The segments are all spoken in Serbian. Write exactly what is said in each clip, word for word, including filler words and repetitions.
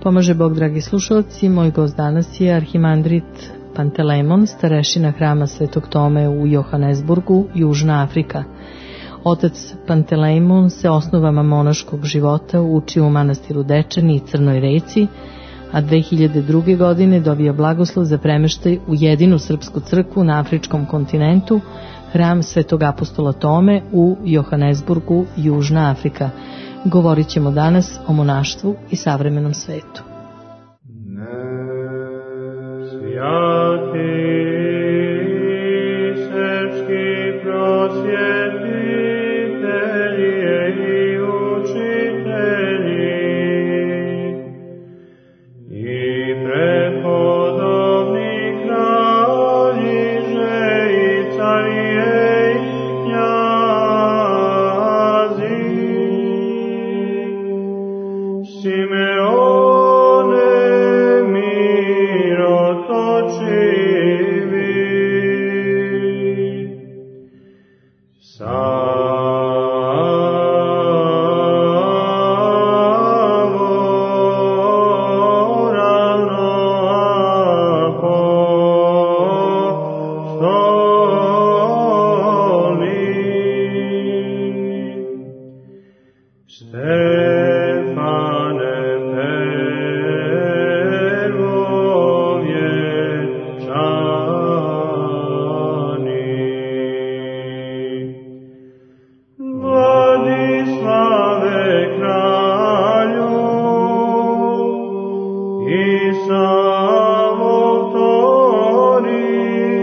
pomaže Bog, dragi slušalci. Moj gost danas je arhimandrit Pantelejmon, starešina hrama Svetog Tome u Johannesburgu, Južna Afrika. Otac Pantelejmon se osnovama monaškog života učio u manastiru Dečani i Crnoj Reci, a dve hiljade druge. godine dobio blagoslov za premeštaj u jedinu srpsku crkvu na afričkom kontinentu, hram Svetog apostola Tome u Johannesburgu, Južna Afrika. Govorit ćemo danas o monaštvu i savremenom svetu. Svjati srpski prosvjetitelji i učitelji i prepodobni kraljiže i carije i knjazi, Simeone mirotočivi, Savo ravnoapostoli, Stefane prvovječani, Vladislave kralju i Savo tori,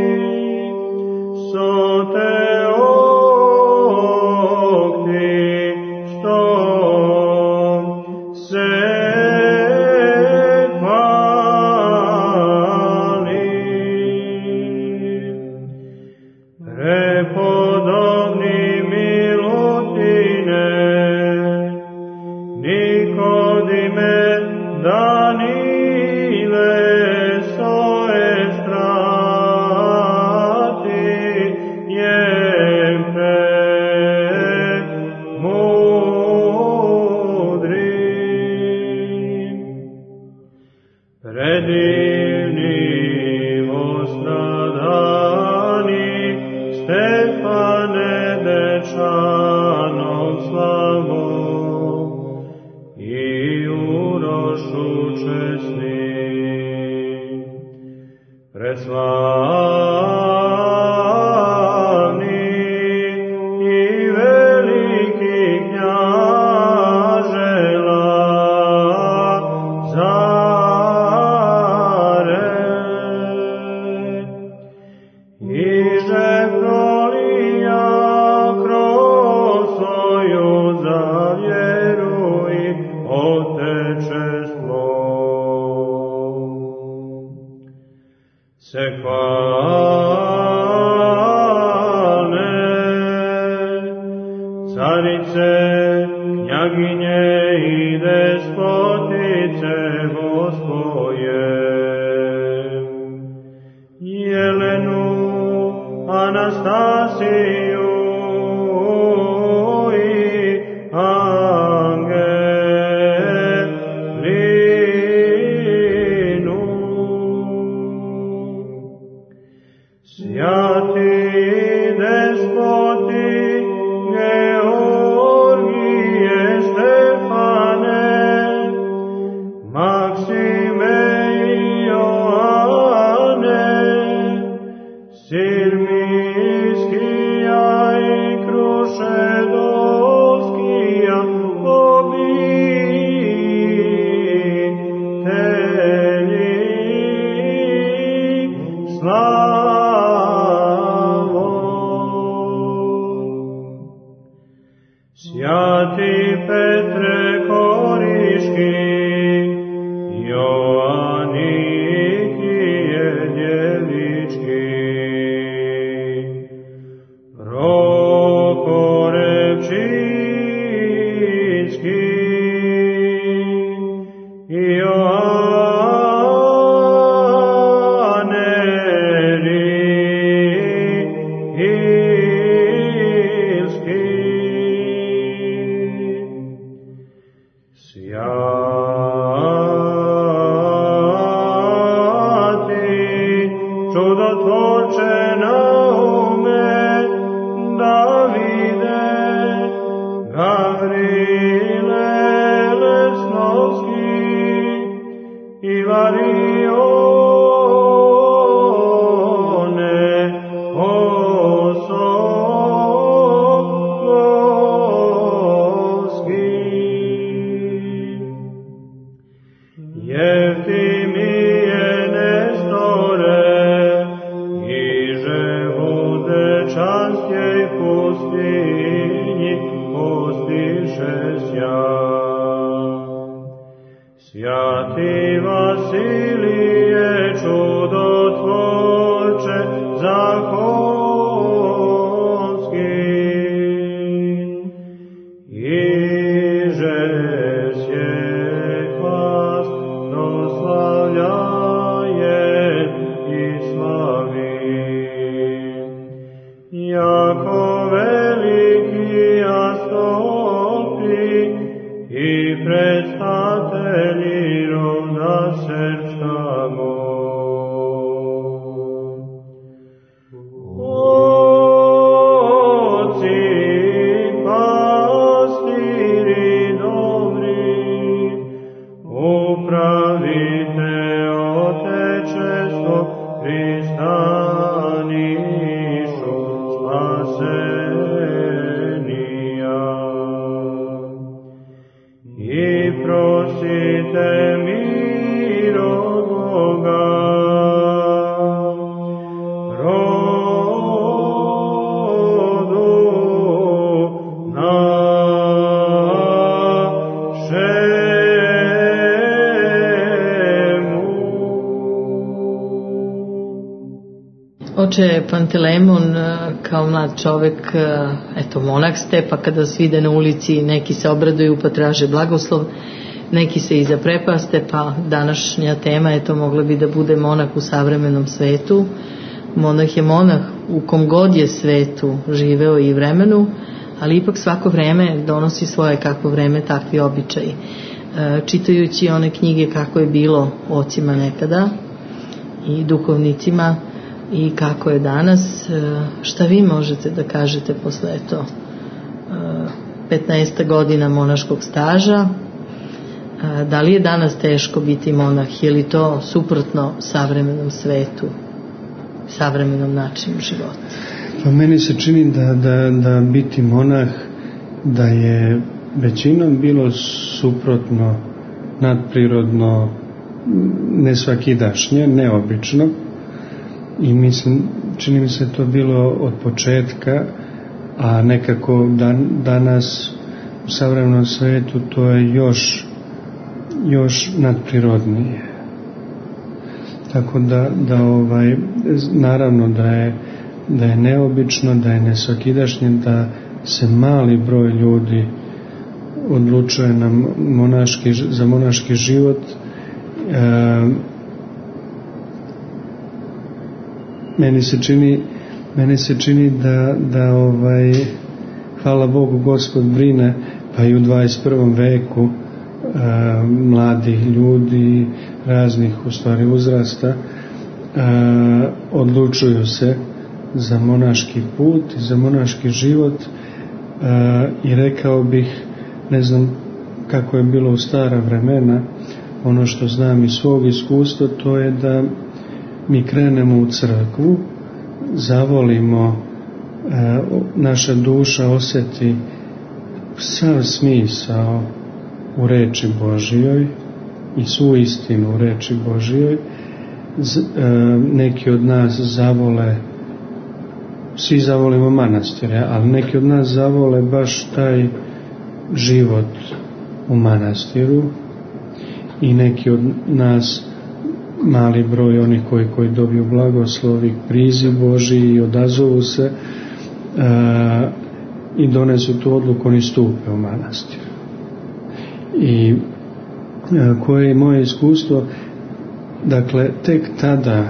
sote okti što se hvali, prepodobni Milutine, Nikodime, Danile, Soestrati, Jempe, mudri, predivni ostradani, Stefane Dečanov slavo i Urošu česni, preslavni i veliki knjaže Lazare, iže prolija kroz svoju zavjeru i otečestvo, se hvale carice, knjaginje i despotice Gospoje, Jelenu, Anastasiju i Angelinu, svjati despoti Georgije, Stefane, Maksime i Joane, Sirmiskija i Krušedolskija obitelji, slavo. Svjati Petre Koriški, Joanikije djevički, Roko Repčinski i Joane Oče Pantelejmon, kao mlad čovek, eto, monah ste, pa kada vas vide na ulici, neki se obraduju pa traže blagoslov, neki se i zaprepaste, pa današnja tema, eto, mogla bi da bude monah u savremenom svetu. Monah je monah u kom god je svetu živeo i vremenu, ali ipak svako vreme donosi svoje, kakvo vreme, takvi običaji. Čitajući one knjige kako je bilo ocima nekada i duhovnicima, i kako je danas, šta vi možete da kažete posle eto petnaest godina monaškog staža? Da li je danas teško biti monah? Je li to suprotno savremenom svetu, savremenom načinu života? Pa meni se čini da, da, da biti monah, da je većinom bilo suprotno, nadprirodno, nesvakidašnje, neobično. I mislim, čini mi se to bilo od početka, a nekako dan, danas u savremenom svetu to je još, još nadprirodnije. Tako da, da ovaj, naravno da je, da je neobično, da je nesvakidašnje, da se mali broj ljudi odlučuje na monaški, za monaški život. E, Meni se čini, meni se čini da, da ovaj, hvala Bogu, Gospod brine, pa i u dvadeset prvom veku a, mladih ljudi raznih u stvari uzrasta a, odlučuju se za monaški put i za monaški život a, i rekao bih, ne znam kako je bilo u stara vremena, ono što znam iz svog iskustva, to je da mi krenemo u crkvu, zavolimo, e, naša duša osjeti sav smisao u reči Božijoj i svu istinu u reči Božijoj. Z, e, neki od nas zavole, svi zavolimo manastire, ali neki od nas zavole baš taj život u manastiru i neki od nas, mali broj onih koji, koji dobiju blagoslov i priziv Božiji i odazovu se e, i donesu tu odluku, oni stupe u manastir. I e, koje je moje iskustvo, dakle, tek tada,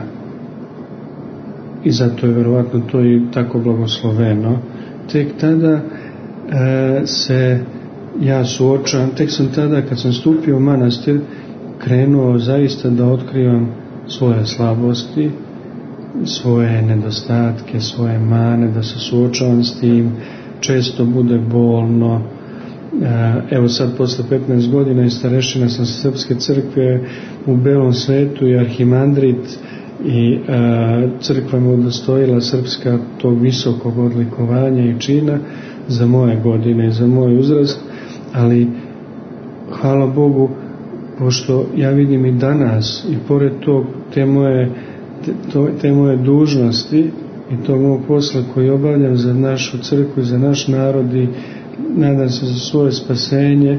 i zato je verovatno to i tako blagosloveno, tek tada e, se ja suočavam, tek sam tada kad sam stupio u manastir krenuo zaista da otkrivam svoje slabosti, svoje nedostatke, svoje mane, da se suočavam s tim, često bude bolno. Evo sad posle petnaest godina i starešina sam sa Srpske crkve u Belom Svetu i arhimandrit i a, crkva me udostojila srpska tog visokog odlikovanja i čina za moje godine i za moj uzrast, ali hvala Bogu, pošto ja vidim i danas i pored tog te moje, te, to, te moje dužnosti i tog mog posla koji obavljam za našu crkvu i za naš narod i nadam se za svoje spasenje,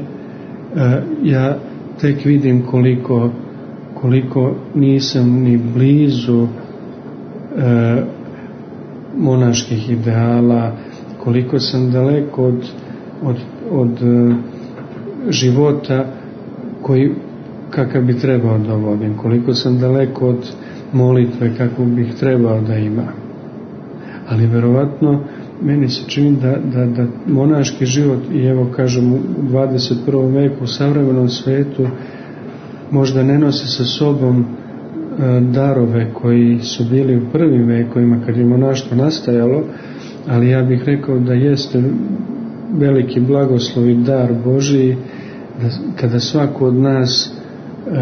ja tek vidim koliko koliko nisam ni blizu e, monaških ideala, koliko sam daleko od, od, od e, života koji kakav bi trebao da vodim, koliko sam daleko od molitve kakvu bih trebao da imam. Ali verovatno meni se čini da, da, da monaški život, i evo kažem u dvadeset prvom veku u savremenom svetu, možda ne nosi sa sobom e, darove koji su bili u prvim vekovima kad je monaštvo nastajalo, ali ja bih rekao da jeste veliki blagoslov i dar Božiji da kada svako od nas e,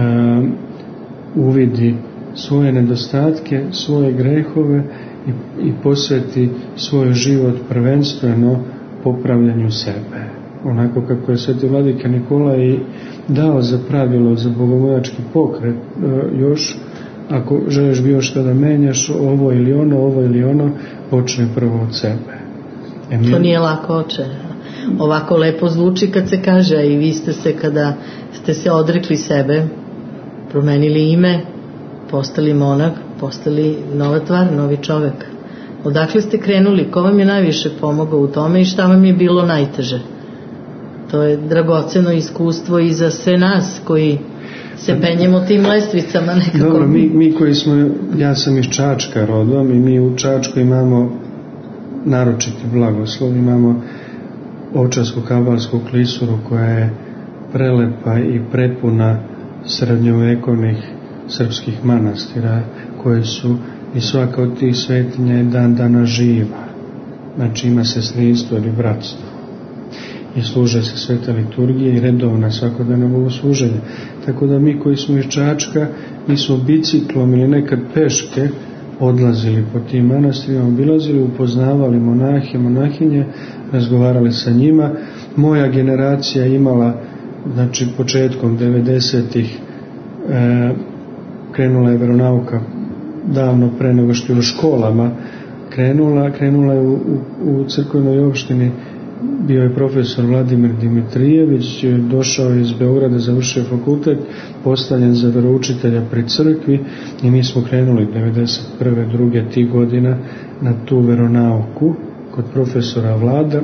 uvidi svoje nedostatke, svoje grehove i, i posveti svoj život prvenstveno popravljanju sebe. Onako kako je sveti vladika Nikolaj dao za pravilo za bogomoljački pokret, još ako želiš bilo što da menjaš, ovo ili ono, ovo ili ono, počne prvo od sebe. E, mi... To nije lako, oče. Ovako lepo zvuči kad se kaže, i vi ste se, kada ste se odrekli sebe, promenili ime, postali monah, postali nova tvar, novi čovek. Odakle ste krenuli? Ko vam je najviše pomogao u tome i šta vam je bilo najteže? To je dragoceno iskustvo i za sve nas koji se penjemo tim lestvicama nekako. Dobro, mi, mi koji smo, ja sam iz Čačka rodom i mi u Čačku imamo naročiti blagoslov, imamo Ovčarsku kabalsku klisuru koja je prelepa i prepuna srednjovekovnih srpskih manastira koje su, i svaka od tih svetinja je dan dana živa, znači ima sestrinstvo ili bratstvo i služe se sveta liturgija i redovna svakodnevna bogosluženja. Tako da mi koji smo iz Čačka, mi smo biciklom ili nekad peške odlazili po tim manastirima, obilazili, upoznavali monahe, monahinje, razgovarali sa njima. Moja generacija imala, znači početkom devedesetih e, krenula je veronauka davno pre nego što je u školama krenula, krenula je u, u, u crkvenoj opštini. Bio je profesor Vladimir Dimitrijević, došao je iz Beograda, završio fakultet, postavljen za veroučitelja pri crkvi i mi smo krenuli devedeset prve druge tih godina na tu veronauku kod profesora Vlada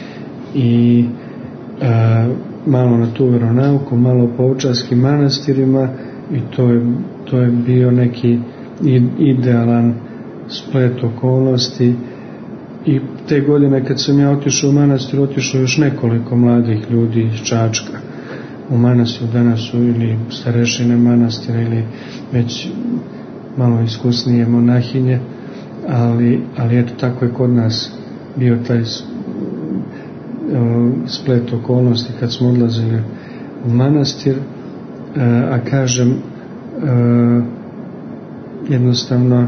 i a, malo na tu veronauku, malo po Ovčarskim manastirima i to je, to je bio neki idealan splet okolnosti. I te godine kad sam ja otišao u manastir, otišao još nekoliko mladih ljudi iz Čačka u manastir. Danas su ili starešine manastira ili već malo iskusnije monahinje, ali, ali eto tako je kod nas bio taj splet okolnosti kad smo odlazili u manastir, a kažem jednostavno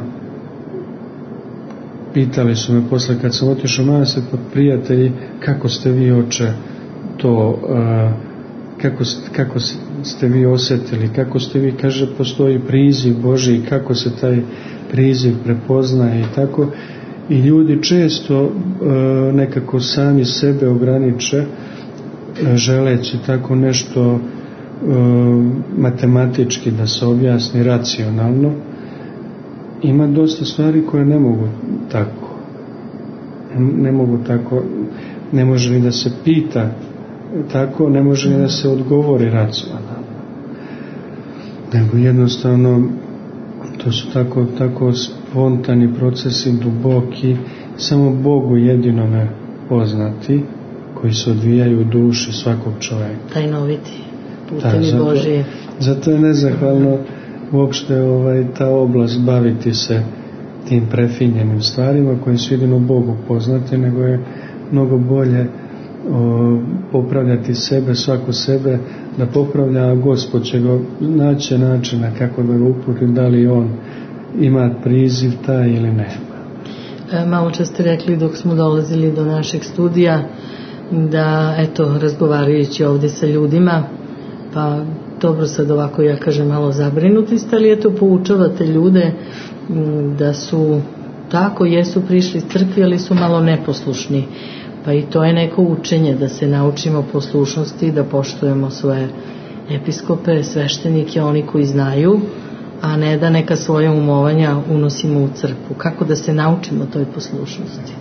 pitali su me posle kad sam otišao u manastir pod prijatelji, kako ste vi, oče, to, uh, kako, kako ste vi osjetili, kako ste vi, kaže, postoji priziv Božji, kako se taj priziv prepoznaje i tako. I ljudi često uh, nekako sami sebe ograniče, uh, želeći tako nešto uh, matematički da se objasni racionalno. Ima dosta stvari koje ne mogu tako. Ne mogu tako, ne može ni da se pita tako, ne može ni da se odgovori racionalno. Nego jednostavno to su tako, tako spontani procesi, duboki, samo Bogu jedinome poznati, koji se odvijaju u duši svakog čovjeka. Tajnoviti putevi Božije. Zato je nezahvalno uopšte ovaj, ta oblast baviti se tim prefinjenim stvarima koje su jedino Bogu poznate, nego je mnogo bolje o, popravljati sebe, svako sebe da popravlja, a Gospod će ga naći načina kako da ga uputi, da li on ima priziv taj ili ne. E, malo čas ste rekli dok smo dolazili do našeg studija da, eto, razgovarajući ovdje sa ljudima, pa dobro, sad ovako ja kažem malo zabrinuti ste, ali eto poučavate ljude da su tako, jesu prišli iz crkvi, ali su malo neposlušni, pa i to je neko učenje da se naučimo poslušnosti, da poštujemo svoje episkope, sveštenike, oni koji znaju, a ne da neka svoja umovanja unosimo u crkvu. Kako da se naučimo toj poslušnosti?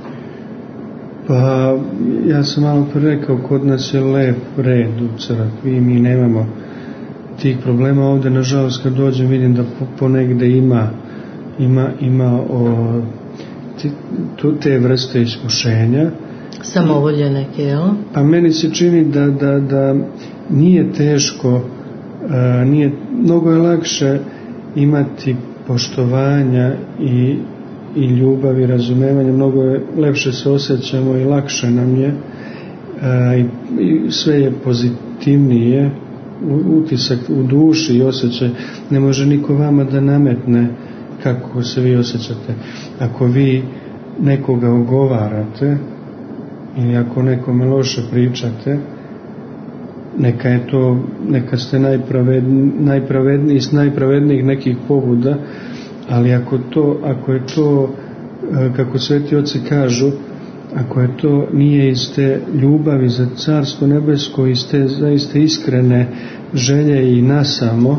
Pa ja sam malo pre rekao, kod nas je lep red u crkvi i mi nemamo tih problema. Ovde nažalost kad dođem vidim da ponegde ima ima, ima o, ti, tu te vrste iskušenja. Samovolje neke, jel? Pa meni se čini da, da, da nije teško, a, nije, mnogo je lakše imati poštovanja i, i ljubav i razumevanje, mnogo je lepše se osjećamo i lakše nam je, a, i, i sve je pozitivnije, utisak u duši i osjećaj. Ne može niko vama da nametne kako se vi osjećate. Ako vi nekoga ogovarate ili ako nekome loše pričate, neka je to, neka ste najpravedniji, najpravedniji iz najpravednijih nekih pobuda, ali ako to, ako je to, kako sveti oci kažu, ako je to nije iz te ljubavi za Carstvo nebesko, iz te zaista iskrene želje i nasamo,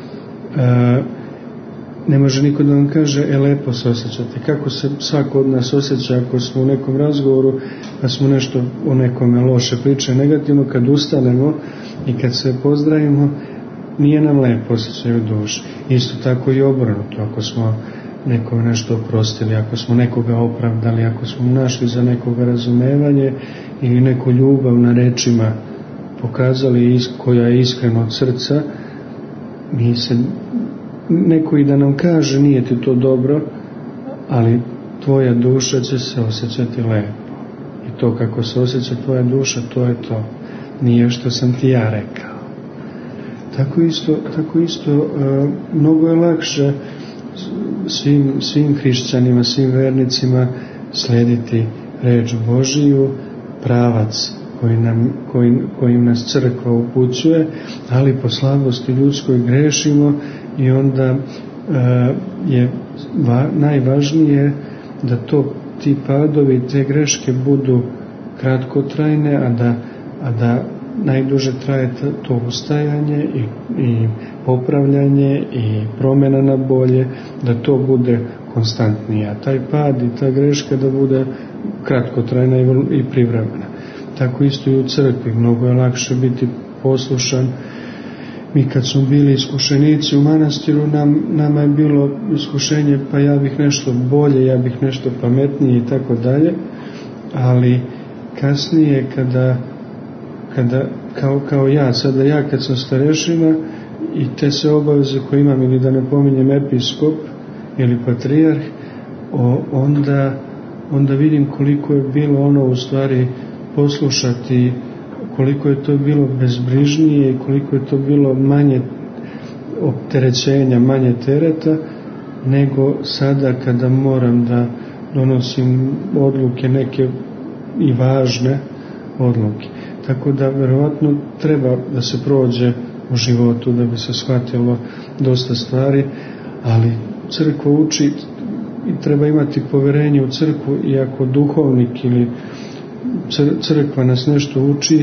ne može niko da vam kaže, e, lepo se osjećate. Kako se svako od nas osjeća ako smo u nekom razgovoru, pa smo nešto o nekome loše priče, negativno, kad ustanemo i kad se pozdravimo, nije nam lepo osjećaj u duši. Isto tako i obrnuto, ako smo nekome nešto oprostili, ako smo nekoga opravdali, ako smo našli za nekoga razumevanje ili neku ljubav na rečima pokazali koja je iskreno od srca, mi se neko i da nam kaže nije ti to dobro, ali tvoja duša će se osjećati lepo. I to kako se osjeća tvoja duša, to je to. Nije što sam ti ja rekao. Tako isto, tako isto uh, mnogo je lakše svim, svim hrišćanima, svim vernicima slediti reč Božiju, pravac koji nam, koji, kojim nas crkva upućuje, ali po slabosti ljudskoj grešimo i onda uh, je va, najvažnije da to ti padovi, te greške budu kratkotrajne, a da, a da najduže traje to ustajanje i, i popravljanje i promjena na bolje, da to bude konstantnije, a taj pad i ta greška da bude kratkotrajna i, i privremena. Tako isto i u crkvi, mnogo je lakše biti poslušan. Mi kad smo bili iskušenici u manastiru, nam, nama je bilo iskušenje, pa ja bih nešto bolje, ja bih nešto pametnije i tako dalje, ali kasnije kada, kada kao, kao ja, sada ja kad sam starešina i te se obaveze koje imam, ili da ne pominjem episkop ili patrijarh, o, onda, onda vidim koliko je bilo ono u stvari poslušati, koliko je to bilo bezbrižnije i koliko je to bilo manje opterećenja, manje tereta, nego sada kada moram da donosim odluke neke i važne odluke. Tako da verovatno treba da se prođe u životu da bi se shvatilo dosta stvari, ali crkva uči i treba imati poverenje u crkvu, i ako duhovnik ili crkva nas nešto uči,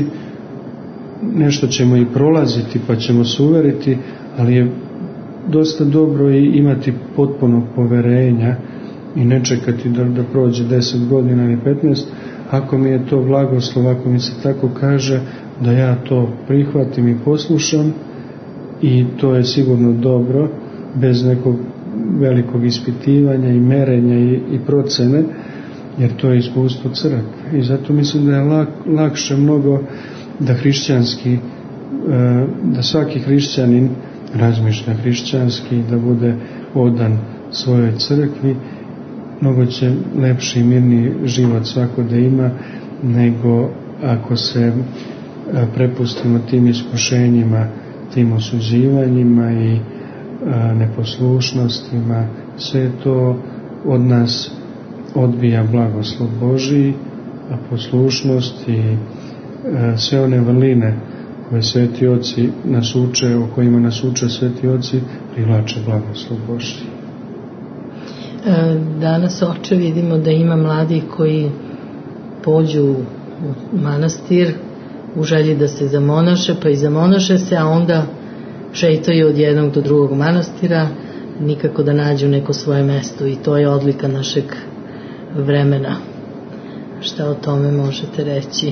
nešto ćemo i prolaziti pa ćemo se uveriti, ali je dosta dobro i imati potpuno poverenja i ne čekati da, da prođe deset godina ili petnaest, ako mi je to blagoslov, ako mi se tako kaže, da ja to prihvatim i poslušam, i to je sigurno dobro, bez nekog velikog ispitivanja i merenja i, i procene, jer to je iskustvo crkve. I zato mislim da je lak, lakše mnogo da hrišćanski, da svaki hrišćanin razmišlja hrišćanski, da bude odan svojoj crkvi, mnogo će lepši i mirniji život svako da ima, nego ako se prepustimo tim iskušenjima, tim osuđivanjima i neposlušnostima. Sve to od nas odbija blagoslov Božiji, a poslušnost i sve one vrline koje sveti oci nas uče, o kojima nas uče sveti oci, privlače blagoslov Božiji. Danas, oče, vidimo da ima mladih koji pođu u manastir u želji da se zamonaše, pa i zamonaše se, a onda šetaju od jednog do drugog manastira, nikako da nađu neko svoje mesto, i to je odlika našeg vremena. Šta o tome možete reći?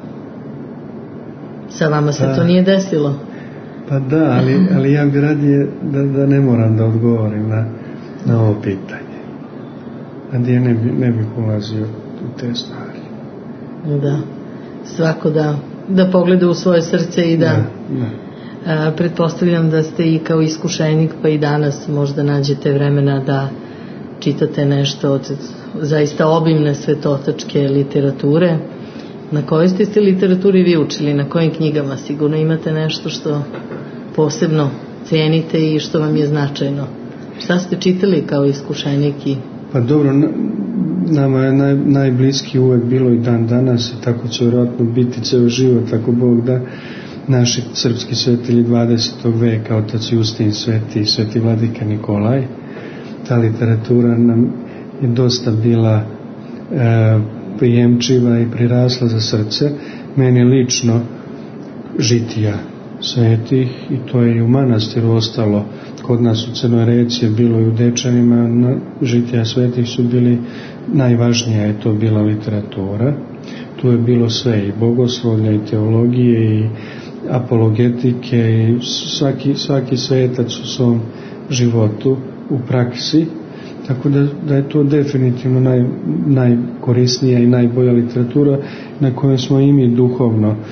Sa vama se pa, to nije desilo? Pa da, ali, ali ja bi radije da, da ne moram da odgovorim na, na ovo pitanje. Radije ne bi, ne bi ulazio u te stvari. Da, svako da, da pogleda u svoje srce i da, da, da. A, pretpostavljam da ste i kao iskušenik, pa i danas možda nađete vremena da čitate nešto od zaista obimne svetotačke literature. Na kojoj ste se literaturi vi učili? Na kojim knjigama? Sigurno imate nešto što posebno cijenite i što vam je značajno. Šta ste čitali kao iskušenik? I... Pa dobro, nama je naj, najbliski uvek bilo i dan danas, i tako će vjerojatno biti ceo život, ako Bog da, naši srpski svetitelji dvadesetog veka, otac Justin Sveti i sveti vladika Nikolaj. Ta literatura nam je dosta bila e, prijemčiva i prirasla za srce. Meni lično žitija svetih, i to je i u manastiru ostalo. Kod nas u Crnoj Reci je bilo i u Dečanima, na žitija svetih su bili najvažnija, je to bila literatura. Tu je bilo sve, i bogoslovlja, i teologije, i apologetike, i svaki, svaki svetac u svom životu u praksi. Tako da, da je to definitivno naj, najkorisnija i najbolja literatura na kojoj smo i mi duhovno e,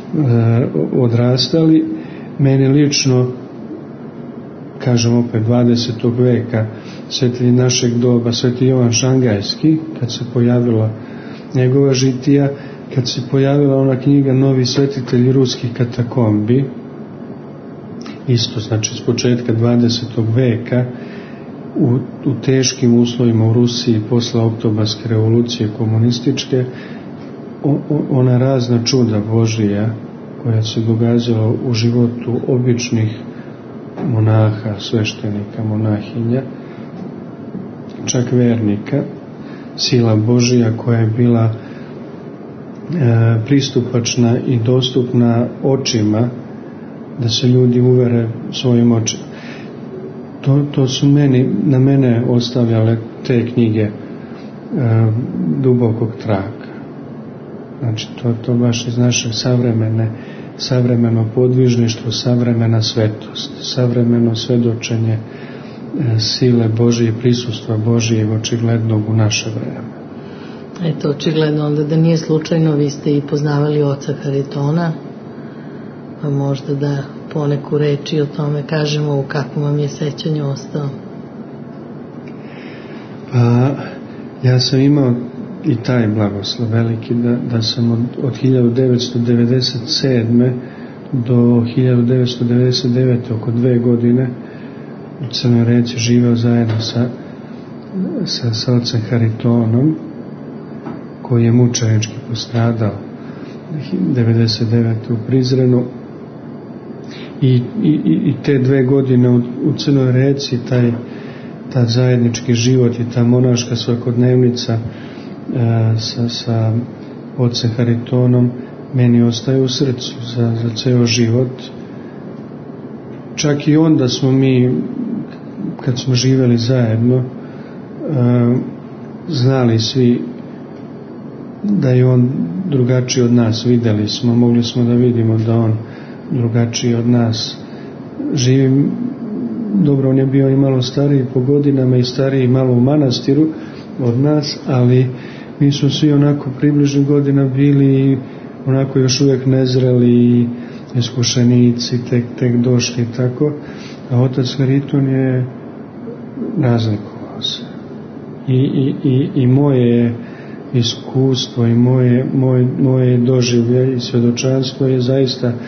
odrastali. Meni lično, kažem opet, dvadesetog veka, svetitelji našeg doba, sveti Jovan Šangajski, kad se pojavila njegova žitija, kad se pojavila ona knjiga Novi svetitelji ruskih katakombi, isto, znači s početka dvadesetog veka, u, u teškim uslovima u Rusiji posle oktobarske revolucije komunističke, o, o, ona razna čuda Božija koja se događala u životu običnih monaha, sveštenika, monahinja, čak vernika, sila Božija koja je bila e, pristupačna i dostupna očima, da se ljudi uvere svojim očima. To, to su meni, na mene ostavljale te knjige e, dubokog traka. Znači, to, to baš iz naše savremene, savremeno podvižništvo, savremena svetost, savremeno svedočenje e, sile Božije, prisustva Božijeg očiglednog u naše vreme. Eto, očigledno onda da nije slučajno, vi ste i poznavali oca Haritona, pa možda da poneku reči o tome kažemo, u kakvom vam je sećanju ostao. Pa, ja sam imao i taj blagoslov veliki, da, da sam od, od hiljadu devetsto devedeset sedme do hiljadu devetsto devedeset devete oko dve godine u Crnoj Reci živeo zajedno sa, sa, sa ocem Haritonom, koji je mučenički postradao devedeset devete u Prizrenu. I, i, i te dve godine u, u Crnoj Reci, taj, taj zajednički život i ta monaška svakodnevnica e, sa, sa ocem Haritonom meni ostaje u srcu za, za ceo život. Čak i onda smo mi, kad smo živeli zajedno, e, znali svi da je on drugačiji od nas. Videli smo, mogli smo da vidimo da on drugačiji od nas. Živim, dobro, on je bio i malo stariji po godinama i stariji malo u manastiru od nas, ali mi smo svi onako približnih godina bili i onako još uvijek nezreli i iskušenici, tek, tek došli i tako. A otac Hariton je razlikovao. slagao se. I, i, i, i moje iskustvo i moje, moje, moje doživlje i svjedočanstvo je zaista e,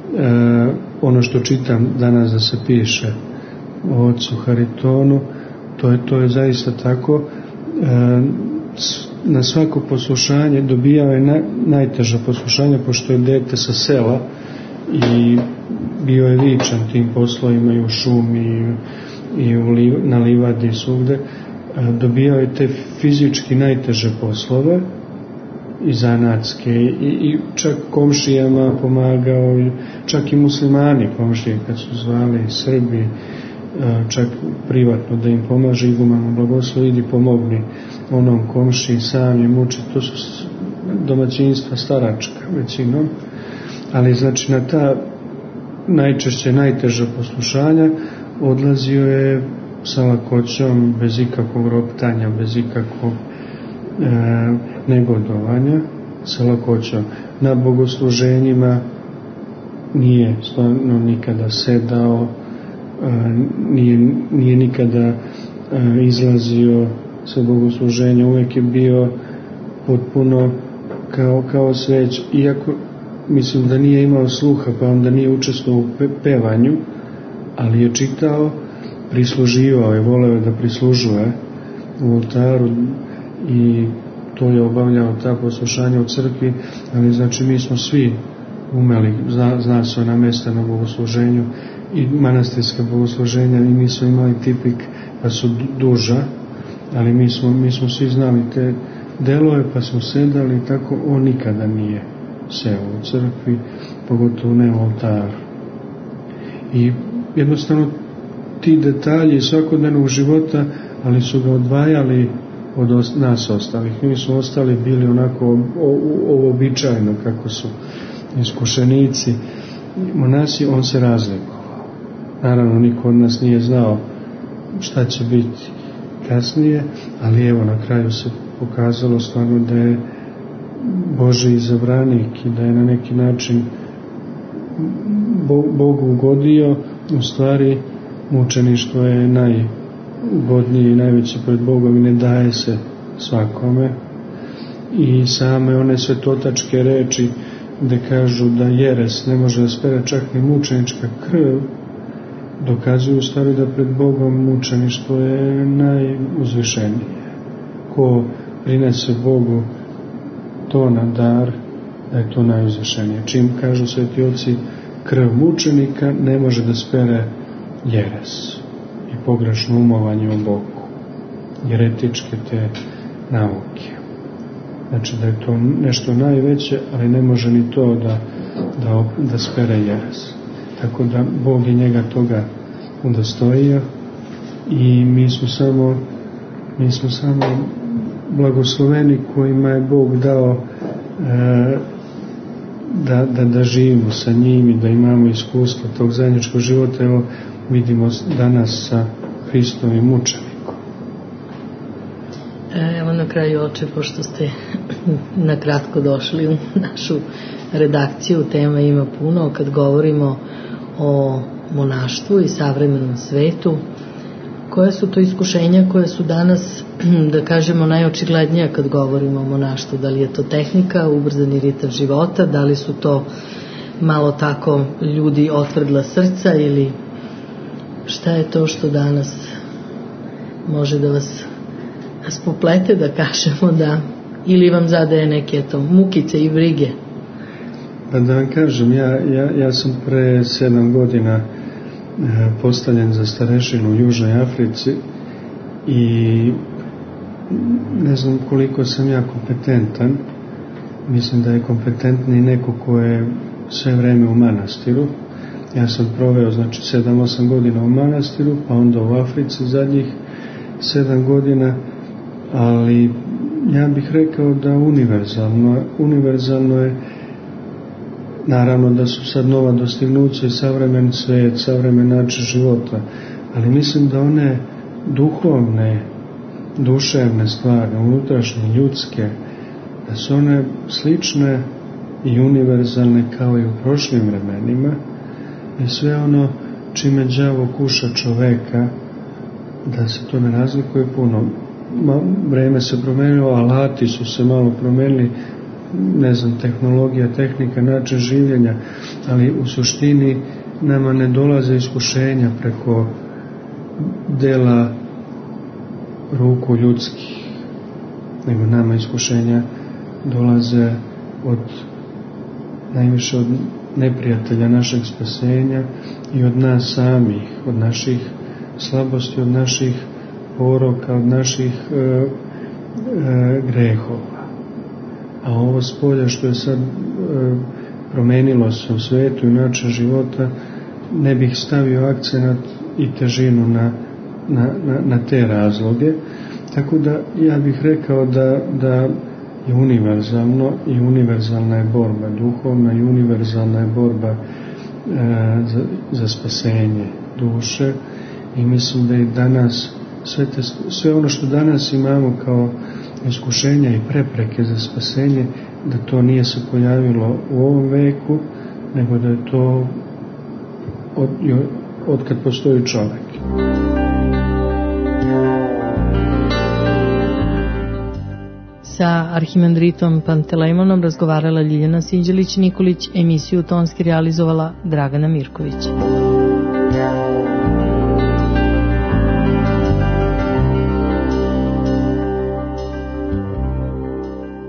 ono što čitam danas da se piše o ocu Haritonu, to je, to je zaista tako. E, na svako poslušanje dobijao je na, najteža poslušanja, pošto je dete sa sela i bio je vičan tim poslovima i u šumi i, i u li, na livadi i svugde. Dobijao je te fizički najteže poslove i zanatske i, i čak komšijama pomagao, čak i muslimani komšije kad su zvali i Srbi, čak privatno da im pomaže, igumanu blagoslov, idi pomogni onom komšiji, sam je muči. To su domaćinstva staračka većinom, ali znači na ta najčešće najteža poslušanja odlazio je sa lakoćom, bez ikakvog roptanja, bez ikakvog e, negodovanja, sa lakoćom. Na bogosluženjima nije stvarno nikada sedao, e, nije, nije nikada e, izlazio sa bogosluženja, uvijek je bio potpuno kao, kao sveć, iako mislim da nije imao sluha, pa onda nije učestvovao u pe, pevanju, ali je čitao, prisluživao je, voleo je da prislužuje u oltaru i to je obavljao ta poslušanja u crkvi, ali znači mi smo svi umeli, zna, zna se ona mesta na bogosluženju i manastirska bogosluženja i mi smo imali tipik pa su duža, ali mi smo, mi smo svi znali te delove pa smo sedali i tako. On nikada nije seo u crkvi, pogotovo ne u oltaru. I jednostavno ti detalji svakodnevnog života, ali su ga odvajali od os, nas ostalih. Mi smo ostali bili onako običajno kako su iskušenici. Monasi, on se razlikovao. Naravno, niko od nas nije znao šta će biti kasnije, ali evo na kraju se pokazalo stvarno da je Božji izabranik i da je na neki način Bogu ugodio. U stvari mučeništvo je najugodnije i najveće pred Bogom i ne daje se svakome. I same one svetotačke reči gde kažu da jeres ne može da spere čak ni mučenička krv, dokazuju u stvari da pred Bogom mučeništvo je najuzvišenije. Ko prinese Bogu to na dar, da je to najuzvišenije. Čim kažu sveti oci krv mučenika ne može da spere jeres i pogrešno umovanje o Bogu, jeretičke te nauke. Znači da je to nešto najveće, ali ne može ni to da, da, da spere jeres. Tako da Bog je njega toga udostojio i mi smo samo mi smo samo blagosloveni kojima je Bog dao e, da, da, da živimo sa njim i da imamo iskustvo tog zajedničkog života. Evo vidimo danas sa Hristovim mučenikom. Evo na kraju, oče, pošto ste na kratko došli u našu redakciju, tema ima puno, kad govorimo o monaštvu i savremenom svetu, koje su to iskušenja koje su danas, da kažemo, najočiglednija kad govorimo o monaštvu? Da li je to tehnika, ubrzani ritam života, da li su to malo tako ljudi otvrdla srca, ili šta je to što danas može da vas spoplete, da kažemo, da, ili vam zadaje neke to mukice i brige? Pa da vam kažem, ja, ja, ja sam pre sedam godina e, postavljen za starešinu u Južnoj Africi i ne znam koliko sam ja kompetentan. Mislim da je kompetentni neko ko je sve vreme u manastiru. Ja sam proveo znači sedam osam godina u manastiru, pa onda u Africi zadnjih sedam godina, ali ja bih rekao da univerzalno, univerzalno je, naravno da su sad nova dostignuća i savremen svet, savremen način života, ali mislim da one duhovne, duševne stvari, unutrašnje, ljudske, da su one slične i univerzalne kao i u prošlim vremenima, i sve ono čime đavo kuša čoveka da se to ne razlikuje puno. Ma, vreme se promenilo, alati su se malo promenili, ne znam, tehnologija, tehnika, način življenja, ali u suštini nama ne dolaze iskušenja preko dela ruku ljudskih, nego nama iskušenja dolaze od najviše od neprijatelja našeg spasenja i od nas samih, od naših slabosti, od naših poroka, od naših e, e, grehova. A ovo spolja što je sad e, promenilo se u svetu i način života, ne bih stavio akcenat i težinu na, na, na, na te razloge. Tako da ja bih rekao da, da je univerzalno i univerzalna je borba duhovna i univerzalna je borba e, za, za spasenje duše i mislim da i danas sve, te, sve ono što danas imamo kao iskušenja i prepreke za spasenje, da to nije se pojavilo u ovom veku, nego da je to od, od kad postoji čovjek. Sa arhimandritom Pantelejmonom razgovarala Ljiljana Sinđelić-Nikolić, emisiju tonski realizovala Dragana Mirković.